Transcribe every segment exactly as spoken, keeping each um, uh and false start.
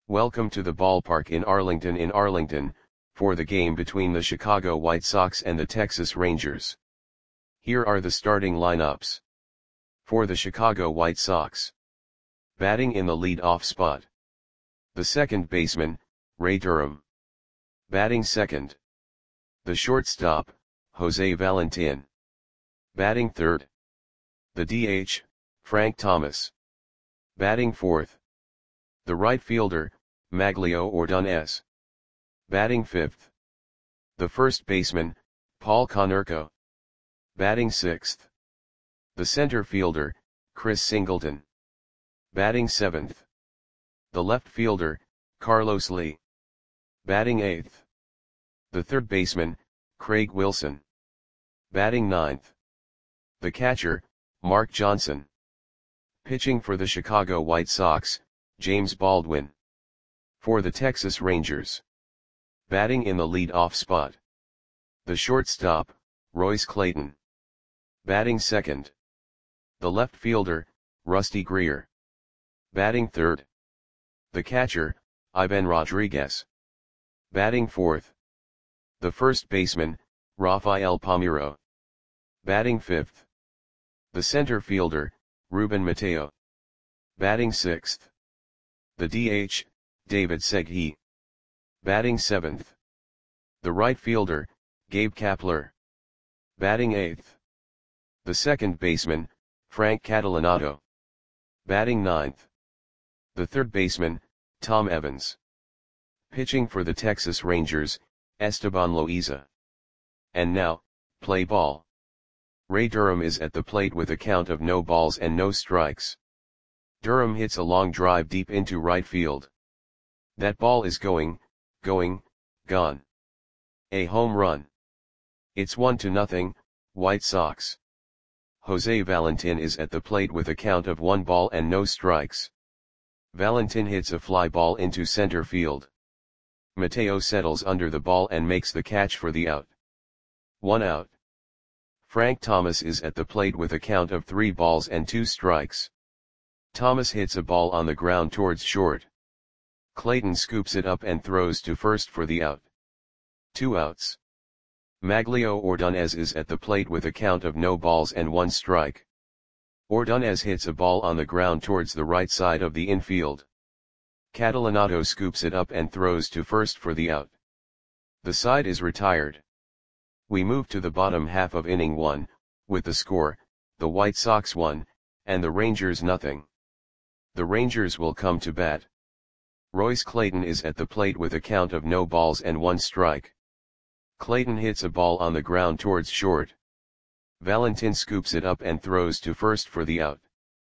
Welcome to the ballpark in Arlington in Arlington, for the game between the Chicago White Sox and the Texas Rangers. Here are the starting lineups. For the Chicago White Sox. Batting in the lead-off spot. The second baseman, Ray Durham. Batting second. The shortstop, Jose Valentin. Batting third. The D H, Frank Thomas. Batting fourth. The right fielder, Maglio Ordonez. Batting fifth. The first baseman, Paul Konerko. Batting sixth. The center fielder, Chris Singleton. Batting seventh. The left fielder, Carlos Lee. Batting eighth. The third baseman, Craig Wilson. Batting ninth. The catcher, Mark Johnson. Pitching for the Chicago White Sox, James Baldwin. For the Texas Rangers. Batting in the lead-off spot. The shortstop, Royce Clayton. Batting second. The left fielder, Rusty Greer. Batting third. The catcher, Ivan Rodriguez. Batting fourth. The first baseman, Rafael Palmeiro. Batting fifth. The center fielder, Ruben Mateo. Batting sixth. The D H, David Segui. Batting seventh. The right fielder, Gabe Kapler. Batting eighth. The second baseman, Frank Catalanotto. Batting ninth. The third baseman, Tom Evans. Pitching for the Texas Rangers, Esteban Loaiza. And now, play ball. Ray Durham is at the plate with a count of no balls and no strikes. Durham hits a long drive deep into right field. That ball is going, going, gone. A home run. It's one to nothing, White Sox. Jose Valentin is at the plate with a count of one ball and no strikes. Valentin hits a fly ball into center field. Mateo settles under the ball and makes the catch for the out. One out. Frank Thomas is at the plate with a count of three balls and two strikes. Thomas hits a ball on the ground towards short. Clayton scoops it up and throws to first for the out. Two outs. Maglio Ordonez is at the plate with a count of no balls and one strike. Ordonez hits a ball on the ground towards the right side of the infield. Catalanotto scoops it up and throws to first for the out. The side is retired. We move to the bottom half of inning one, with the score, the White Sox one, and the Rangers nothing. The Rangers will come to bat. Royce Clayton is at the plate with a count of no balls and one strike. Clayton hits a ball on the ground towards short. Valentin scoops it up and throws to first for the out.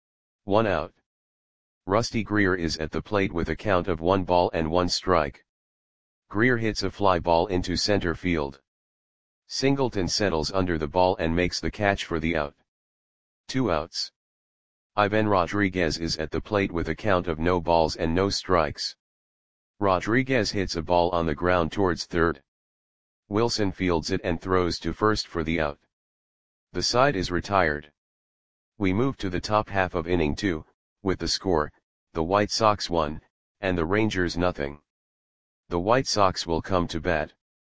One out. Rusty Greer is at the plate with a count of one ball and one strike. Greer hits a fly ball into center field. Singleton settles under the ball and makes the catch for the out. Two outs. Ivan Rodriguez is at the plate with a count of no balls and no strikes. Rodriguez hits a ball on the ground towards third. Wilson fields it and throws to first for the out. The side is retired. We move to the top half of inning two, with the score, the White Sox one, and the Rangers nothing. The White Sox will come to bat.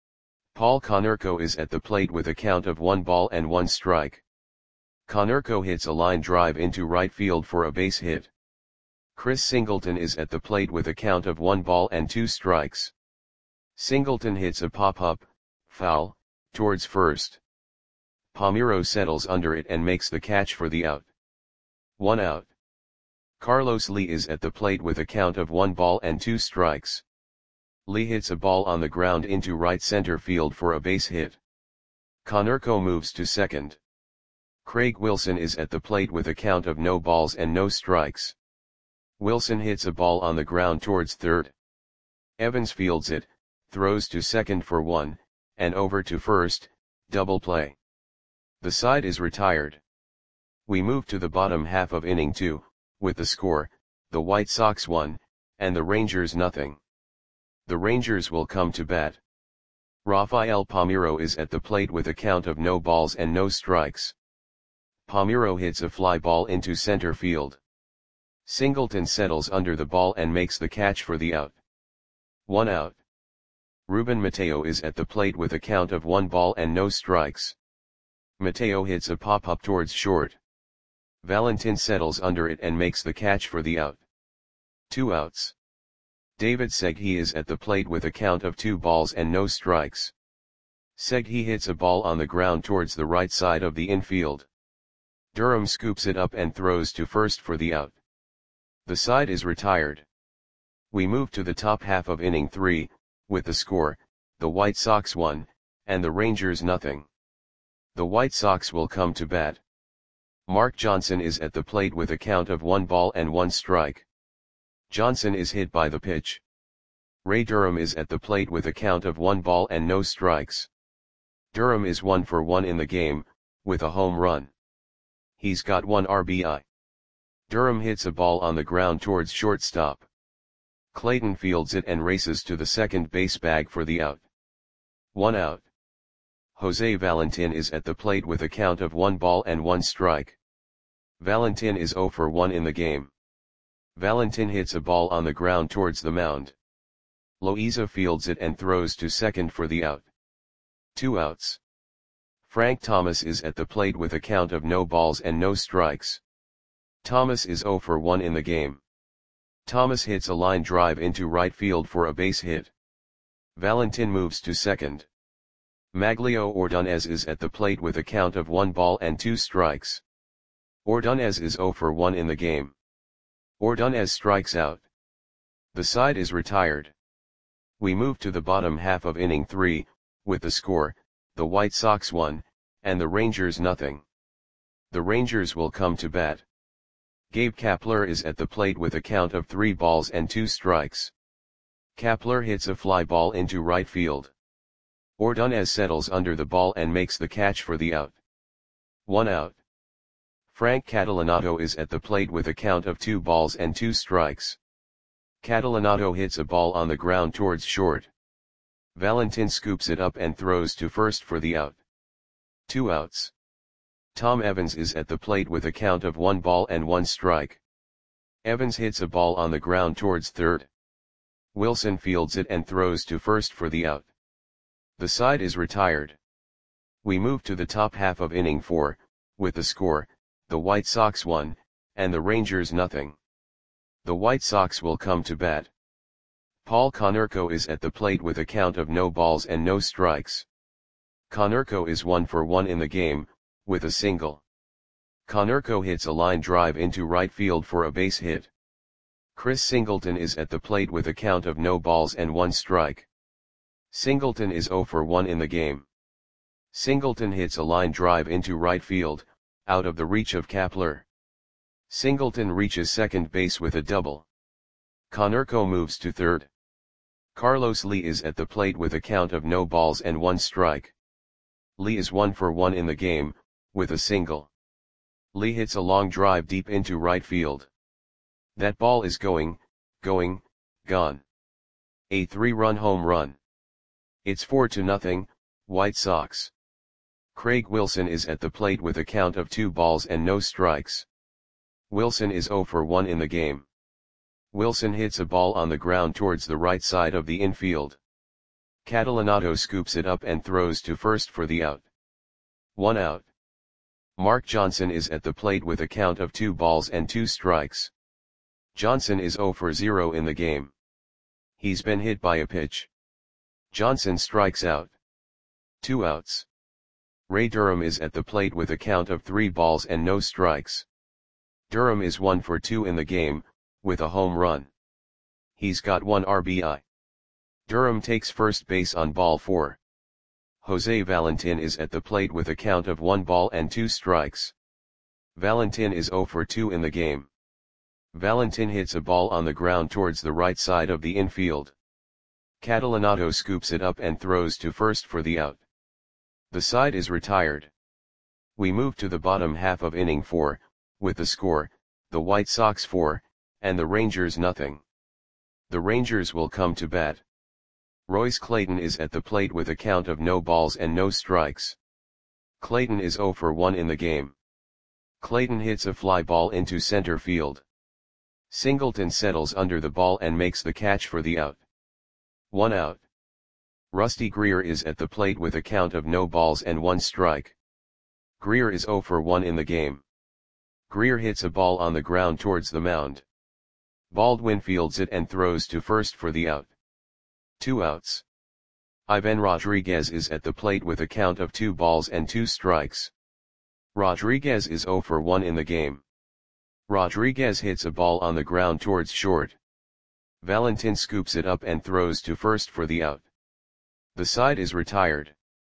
Paul Konerko is at the plate with a count of one ball and one strike. Konerko hits a line drive into right field for a base hit. Chris Singleton is at the plate with a count of one ball and two strikes. Singleton hits a pop-up, foul, towards first. Palmeiro settles under it and makes the catch for the out. One out. Carlos Lee is at the plate with a count of one ball and two strikes. Lee hits a ball on the ground into right center field for a base hit. Konerko moves to second. Craig Wilson is at the plate with a count of no balls and no strikes. Wilson hits a ball on the ground towards third. Evans fields it, throws to second for one, and over to first, double play. The side is retired. We move to the bottom half of inning two, with the score, the White Sox one, and the Rangers nothing. The Rangers will come to bat. Rafael Palmeiro is at the plate with a count of no balls and no strikes. Palmeiro hits a fly ball into center field. Singleton settles under the ball and makes the catch for the out. One out. Ruben Mateo is at the plate with a count of one ball and no strikes. Mateo hits a pop-up towards short. Valentin settles under it and makes the catch for the out. Two outs. David Segui is at the plate with a count of two balls and no strikes. Segui hits a ball on the ground towards the right side of the infield. Durham scoops it up and throws to first for the out. The side is retired. We move to the top half of inning three, with the score, the White Sox one, and the Rangers nothing. The White Sox will come to bat. Mark Johnson is at the plate with a count of one ball and one strike. Johnson is hit by the pitch. Ray Durham is at the plate with a count of one ball and no strikes. Durham is one for one in the game, with a home run. He's got one R B I. Durham hits a ball on the ground towards shortstop. Clayton fields it and races to the second base bag for the out. One out. Jose Valentin is at the plate with a count of one ball and one strike. Valentin is zero for one in the game. Valentin hits a ball on the ground towards the mound. Loaiza fields it and throws to second for the out. Two outs. Frank Thomas is at the plate with a count of no balls and no strikes. Thomas is zero for one in the game. Thomas hits a line drive into right field for a base hit. Valentin moves to second. Maglio Ordonez is at the plate with a count of one ball and two strikes. Ordonez is zero for one in the game. Ordonez strikes out. The side is retired. We move to the bottom half of inning three, with the score, the White Sox one, and the Rangers nothing. The Rangers will come to bat. Gabe Kapler is at the plate with a count of three balls and two strikes. Kapler hits a fly ball into right field. Ordonez settles under the ball and makes the catch for the out. One out. Frank Catalanato is at the plate with a count of two balls and two strikes. Catalanato hits a ball on the ground towards short. Valentin scoops it up and throws to first for the out. Two outs. Tom Evans is at the plate with a count of one ball and one strike. Evans hits a ball on the ground towards third. Wilson fields it and throws to first for the out. The side is retired. We move to the top half of inning four, with the score, the White Sox one, and the Rangers nothing. The White Sox will come to bat. Paul Konerko is at the plate with a count of no balls and no strikes. Konerko is one for one in the game, with a single. Konerko hits a line drive into right field for a base hit. Chris Singleton is at the plate with a count of no balls and one strike. Singleton is zero for one in the game. Singleton hits a line drive into right field, out of the reach of Kapler. Singleton reaches second base with a double. Konerko moves to third. Carlos Lee is at the plate with a count of no balls and one strike. Lee is one for one in the game, with a single. Lee hits a long drive deep into right field. That ball is going, going, gone. A three-run home run. It's four to nothing, White Sox. Craig Wilson is at the plate with a count of two balls and no strikes. Wilson is zero for one in the game. Wilson hits a ball on the ground towards the right side of the infield. Catalanato scoops it up and throws to first for the out. One out. Mark Johnson is at the plate with a count of two balls and two strikes. Johnson is zero for zero in the game. He's been hit by a pitch. Johnson strikes out. Two outs. Ray Durham is at the plate with a count of three balls and no strikes. Durham is one for two in the game, with a home run. He's got one R B I. Durham takes first base on ball four. Jose Valentin is at the plate with a count of one ball and two strikes. Valentin is zero for two in the game. Valentin hits a ball on the ground towards the right side of the infield. Catalanato scoops it up and throws to first for the out. The side is retired. We move to the bottom half of inning four, with the score, the White Sox four, and the Rangers nothing. The Rangers will come to bat. Royce Clayton is at the plate with a count of no balls and no strikes. Clayton is zero for one in the game. Clayton hits a fly ball into center field. Singleton settles under the ball and makes the catch for the out. One out. Rusty Greer is at the plate with a count of no balls and one strike. Greer is zero for one in the game. Greer hits a ball on the ground towards the mound. Baldwin fields it and throws to first for the out. Two outs. Ivan Rodriguez is at the plate with a count of two balls and two strikes. Rodriguez is zero for one in the game. Rodriguez hits a ball on the ground towards short. Valentin scoops it up and throws to first for the out. The side is retired.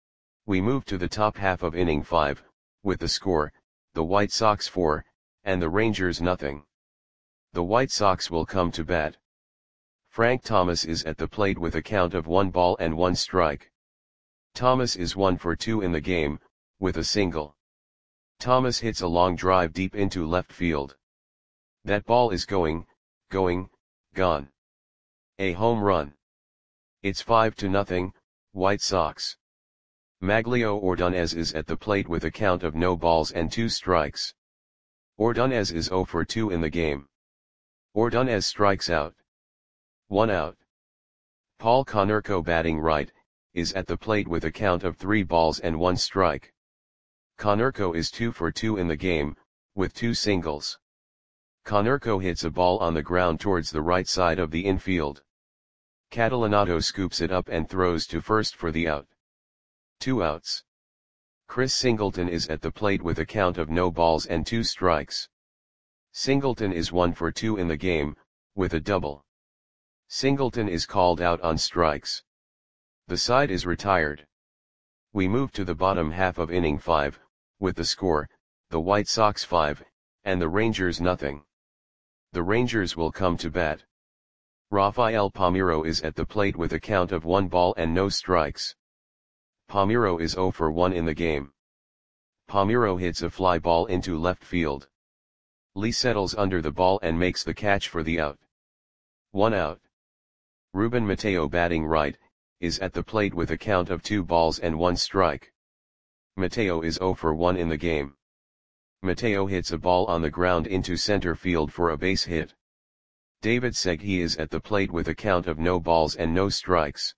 We move to the top half of inning five, with the score, the White Sox four, and the Rangers nothing. The White Sox will come to bat. Frank Thomas is at the plate with a count of one ball and one strike. Thomas is one for two in the game, with a single. Thomas hits a long drive deep into left field. That ball is going, going, gone. A home run. It's five to nothing, White Sox. Maglio Ordonez is at the plate with a count of no balls and two strikes. Ordonez is zero for two in the game. Ordonez strikes out. One out. Paul Konerko, batting right, is at the plate with a count of three balls and one strike. Konerko is two for two in the game, with two singles. Konerko hits a ball on the ground towards the right side of the infield. Catalanato scoops it up and throws to first for the out. Two outs. Chris Singleton is at the plate with a count of no balls and two strikes. Singleton is one for two in the game, with a double. Singleton is called out on strikes. The side is retired. We move to the bottom half of inning five, with the score, the White Sox five, and the Rangers nothing. The Rangers will come to bat. Rafael Palmeiro is at the plate with a count of one ball and no strikes. Palmeiro is zero for one in the game. Palmeiro hits a fly ball into left field. Lee settles under the ball and makes the catch for the out. One out. Ruben Mateo, batting right, is at the plate with a count of two balls and one strike. Mateo is zero for one in the game. Mateo hits a ball on the ground into center field for a base hit. David Segui is at the plate with a count of no balls and no strikes.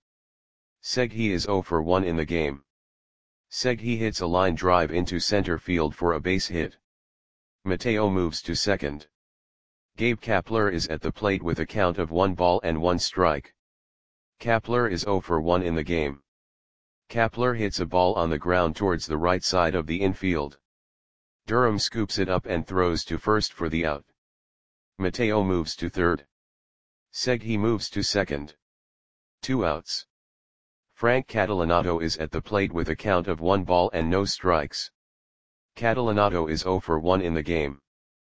Segui is zero for one in the game. Segui hits a line drive into center field for a base hit. Mateo moves to second. Gabe Kapler is at the plate with a count of one ball and one strike. Kapler is zero for one in the game. Kapler hits a ball on the ground towards the right side of the infield. Durham scoops it up and throws to first for the out. Mateo moves to third. Segui moves to second. Two outs. Frank Catalanato is at the plate with a count of one ball and no strikes. Catalanato is zero for one in the game.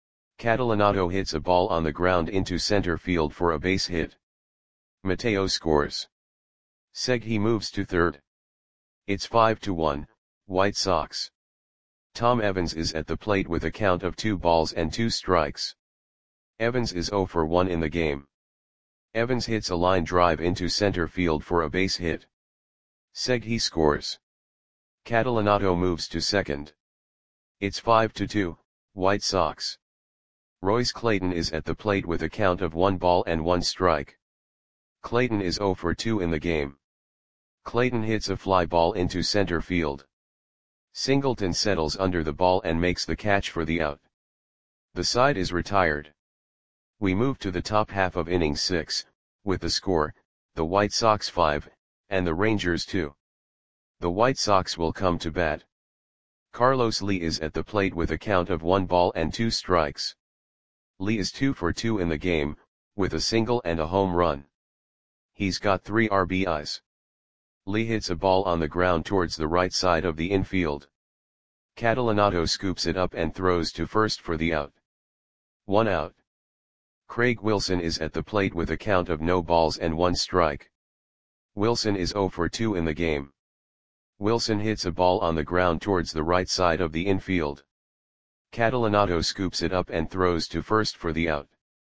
Catalanato hits a ball on the ground into center field for a base hit. Mateo scores. Segui moves to third. It's five to one, White Sox. Tom Evans is at the plate with a count of two balls and two strikes. Evans is zero for one in the game. Evans hits a line drive into center field for a base hit. Segui scores. Catalanato moves to second. It's five to two, White Sox. Royce Clayton is at the plate with a count of one ball and one strike. Clayton is zero for two in the game. Clayton hits a fly ball into center field. Singleton settles under the ball and makes the catch for the out. The side is retired. We move to the top half of inning six, with the score, the White Sox five, and the Rangers two. The White Sox will come to bat. Carlos Lee is at the plate with a count of one ball and two strikes. Lee is two for two in the game, with a single and a home run. He's got three R B Is. Lee hits a ball on the ground towards the right side of the infield. Catalanato scoops it up and throws to first for the out. One out. Craig Wilson is at the plate with a count of no balls and one strike. Wilson is zero for two in the game. Wilson hits a ball on the ground towards the right side of the infield. Catalanato scoops it up and throws to first for the out.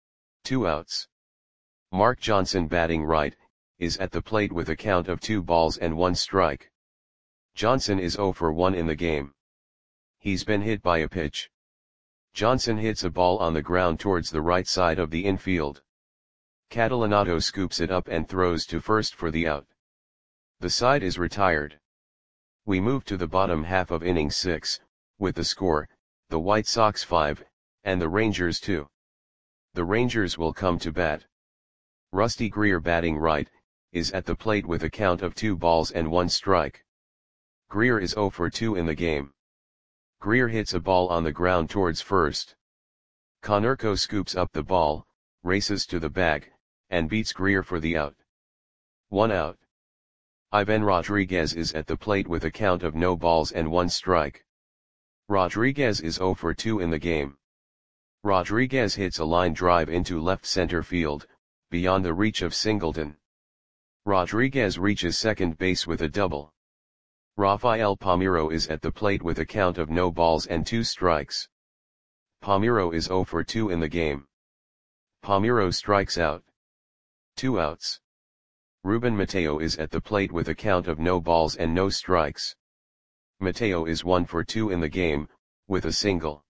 Two outs. Mark Johnson, batting right, is at the plate with a count of two balls and one strike. Johnson is zero for one in the game. He's been hit by a pitch. Johnson hits a ball on the ground towards the right side of the infield. Catalanato scoops it up and throws to first for the out. The side is retired. We move to the bottom half of inning six, with the score, the White Sox five, and the Rangers two. The Rangers will come to bat. Rusty Greer, batting right, is at the plate with a count of two balls and one strike. Greer is oh for two in the game. Greer hits a ball on the ground towards first. Konerko scoops up the ball, races to the bag, and beats Greer for the out. One out. Ivan Rodriguez is at the plate with a count of no balls and one strike. Rodriguez is oh for two in the game. Rodriguez hits a line drive into left center field, beyond the reach of Singleton. Rodriguez reaches second base with a double. Rafael Palmeiro is at the plate with a count of no balls and two strikes. Palmeiro is oh for two in the game. Palmeiro strikes out. Two outs. Ruben Mateo is at the plate with a count of no balls and no strikes. Mateo is one for two in the game, with a single.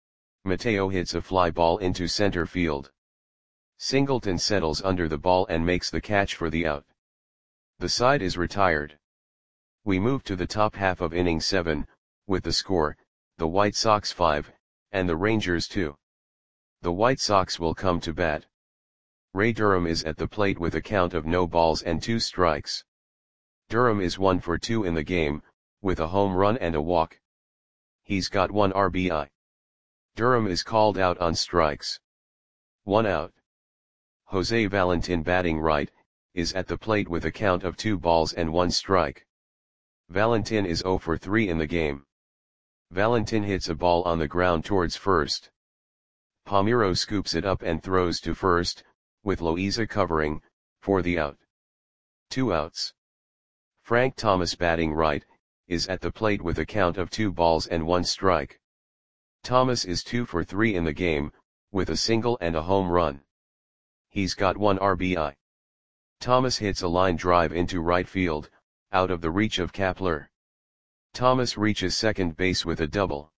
Mateo hits a fly ball into center field. Singleton settles under the ball and makes the catch for the out. The side is retired. We move to the top half of inning seven, with the score, the White Sox five, and the Rangers two. The White Sox will come to bat. Ray Durham is at the plate with a count of no balls and two strikes. Durham is one for two in the game, with a home run and a walk. He's got one R B I. Durham is called out on strikes. One out. Jose Valentin, batting right, is at the plate with a count of two balls and one strike. Valentin is oh for three in the game. Valentin hits a ball on the ground towards first. Palmeiro scoops it up and throws to first, with Loaiza covering, for the out. Two outs. Frank Thomas, batting right, is at the plate with a count of two balls and one strike. Thomas is two for three in the game, with a single and a home run. He's got one R B I. Thomas hits a line drive into right field, out of the reach of Kapler. Thomas reaches second base with a double.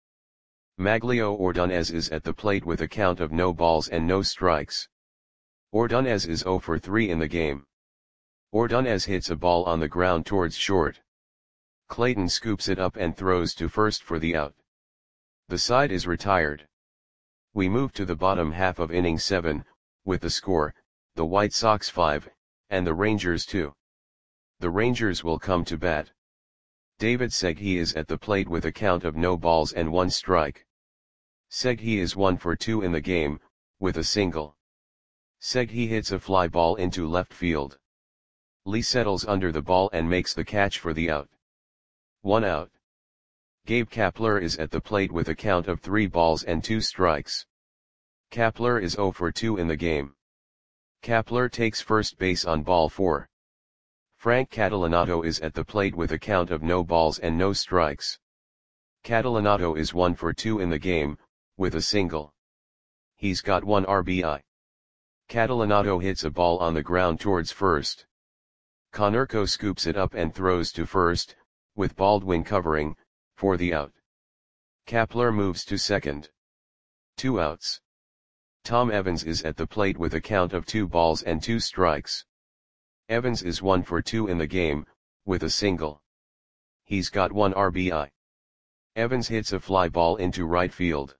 Maglio Ordonez is at the plate with a count of no balls and no strikes. Ordonez is oh for three in the game. Ordonez hits a ball on the ground towards short. Clayton scoops it up and throws to first for the out. The side is retired. We move to the bottom half of inning seven, with the score, the White Sox five, and the Rangers two. The Rangers will come to bat. David Segui is at the plate with a count of no balls and one strike. Segui is one for two in the game, with a single. Segui hits a fly ball into left field. Lee settles under the ball and makes the catch for the out. One out. Gabe Kapler is at the plate with a count of three balls and two strikes. Kapler is oh for two in the game. Kapler takes first base on ball four. Frank Catalanato is at the plate with a count of no balls and no strikes. Catalanato is one for two in the game, with a single. He's got one R B I. Catalanato hits a ball on the ground towards first. Konerko scoops it up and throws to first, with Baldwin covering, for the out. Kapler moves to second. Two outs. Tom Evans is at the plate with a count of two balls and two strikes. Evans is one for two in the game, with a single. He's got one R B I. Evans hits a fly ball into right field.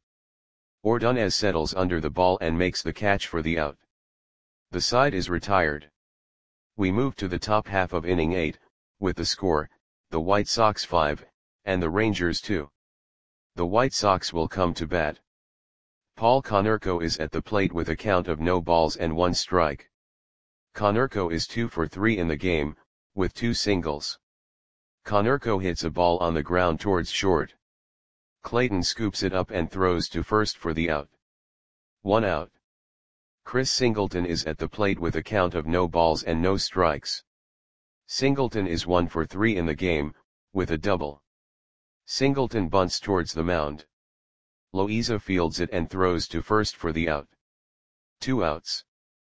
Ordonez settles under the ball and makes the catch for the out. The side is retired. We move to the top half of inning eight, with the score, the White Sox five, and the Rangers two. The White Sox will come to bat. Paul Konerko is at the plate with a count of no balls and one strike. Konerko is two for three in the game, with two singles. Konerko hits a ball on the ground towards short. Clayton scoops it up and throws to first for the out. One out. Chris Singleton is at the plate with a count of no balls and no strikes. Singleton is one for three in the game, with a double. Singleton bunts towards the mound. Loaiza fields it and throws to first for the out. Two outs.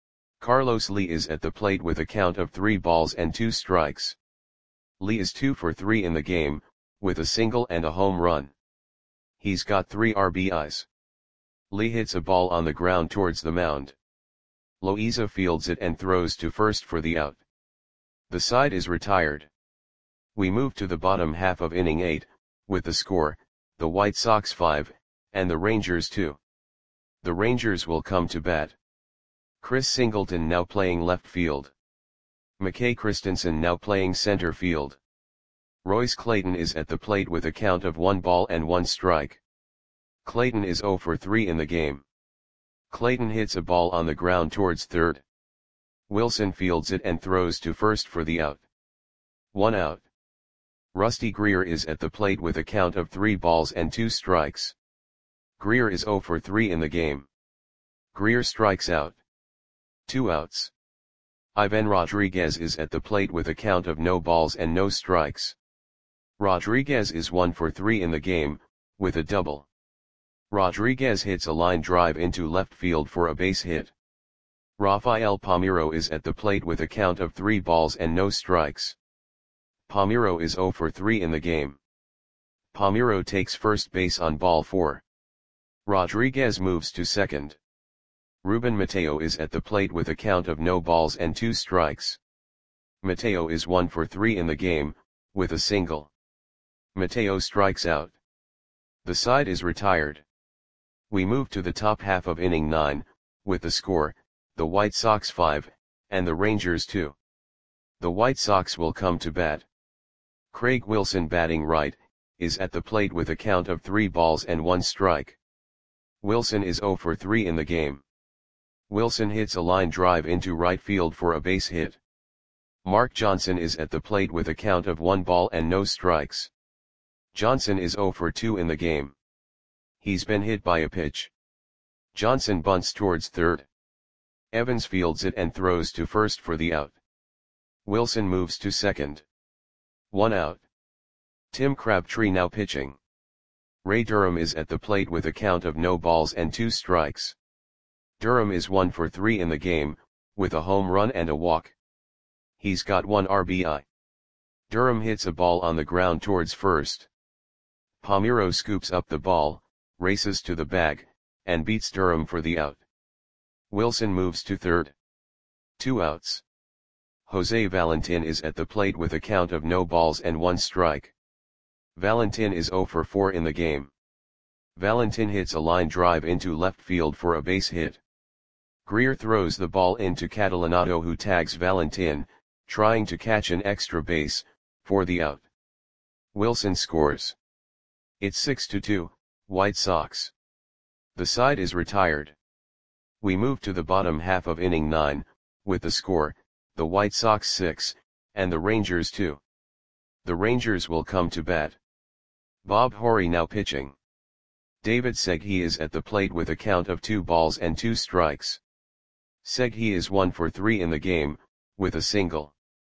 Carlos Lee is at the plate with a count of three balls and two strikes. Lee is two for three in the game, with a single and a home run. He's got three R B Is. Lee hits a ball on the ground towards the mound. Loiza fields it and throws to first for the out. The side is retired. We move to the bottom half of inning eight, with the score, the White Sox five, and the Rangers two. The Rangers will come to bat. Chris Singleton now playing left field. McKay Christensen now playing center field. Royce Clayton is at the plate with a count of one ball and one strike. Clayton is zero for three in the game. Clayton hits a ball on the ground towards third. Wilson fields it and throws to first for the out. One out. Rusty Greer is at the plate with a count of three balls and two strikes. Greer is zero for three in the game. Greer strikes out. Two outs. Ivan Rodriguez is at the plate with a count of no balls and no strikes. Rodriguez is one for three in the game, with a double. Rodriguez hits a line drive into left field for a base hit. Rafael Palmeiro is at the plate with a count of three balls and no strikes. Palmeiro is zero for three in the game. Palmeiro takes first base on ball four. Rodriguez moves to second. Ruben Mateo is at the plate with a count of no balls and two strikes. Mateo is one for three in the game, with a single. Mateo strikes out. The side is retired. We move to the top half of inning nine, with the score, the White Sox five, and the Rangers two. The White Sox will come to bat. Craig Wilson batting right, is at the plate with a count of three balls and one strike. Wilson is zero for three in the game. Wilson hits a line drive into right field for a base hit. Mark Johnson is at the plate with a count of one ball and no strikes. Johnson is zero for two in the game. He's been hit by a pitch. Johnson bunts towards third. Evans fields it and throws to first for the out. Wilson moves to second. One out. Tim Crabtree now pitching. Ray Durham is at the plate with a count of no balls and two strikes. Durham is one for three in the game, with a home run and a walk. He's got one R B I. Durham hits a ball on the ground towards first. Palmeiro scoops up the ball, races to the bag, and beats Durham for the out. Wilson moves to third. Two outs. Jose Valentin is at the plate with a count of no balls and one strike. Valentin is zero for four in the game. Valentin hits a line drive into left field for a base hit. Greer throws the ball into Catalanotto, who tags Valentin, trying to catch an extra base, for the out. Wilson scores. It's six to two, White Sox. The side is retired. We move to the bottom half of inning nine, with the score, the White Sox six, and the Rangers two. The Rangers will come to bat. Bob Horry now pitching. David Segui is at the plate with a count of two balls and two strikes. Segui is one for three in the game, with a single.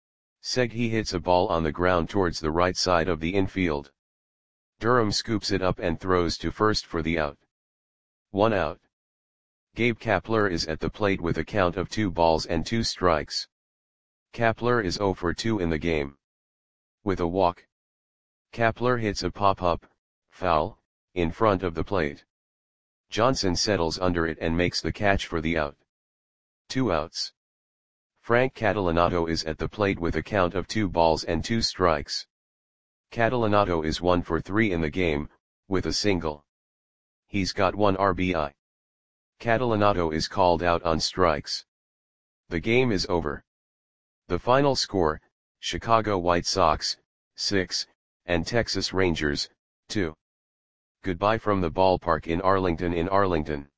Segui hits a ball on the ground towards the right side of the infield. Durham scoops it up and throws to first for the out. One out. Gabe Kapler is at the plate with a count of two balls and two strikes. Kapler is zero for two in the game. With a walk. Kapler hits a pop-up, foul, in front of the plate. Johnson settles under it and makes the catch for the out. Two outs. Frank Catalanotto is at the plate with a count of two balls and two strikes. Catalanotto is one for three in the game, with a single. He's got one R B I. Catalanotto is called out on strikes. The game is over. The final score, Chicago White Sox, six, and Texas Rangers, two. Goodbye from the ballpark in Arlington in Arlington.